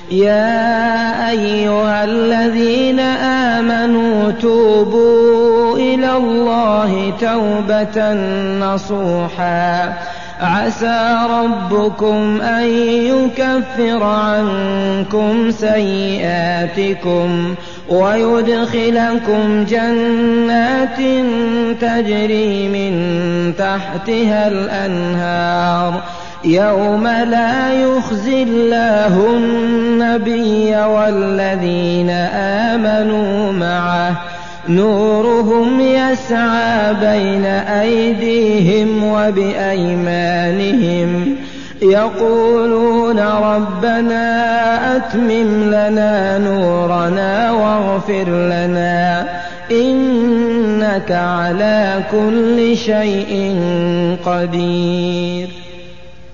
يا أيها الذين آمنوا توبوا إلى الله توبة نصوحا عسى ربكم أن يكفر عنكم سيئاتكم ويدخلكم جنات تجري من تحتها الأنهار يوم لا يخزي الله النبي والذين آمنوا معه نورهم يسعى بين أيديهم وبأيمانهم يقولون ربنا أتمم لنا نورنا واغفر لنا إنك على كل شيء قدير.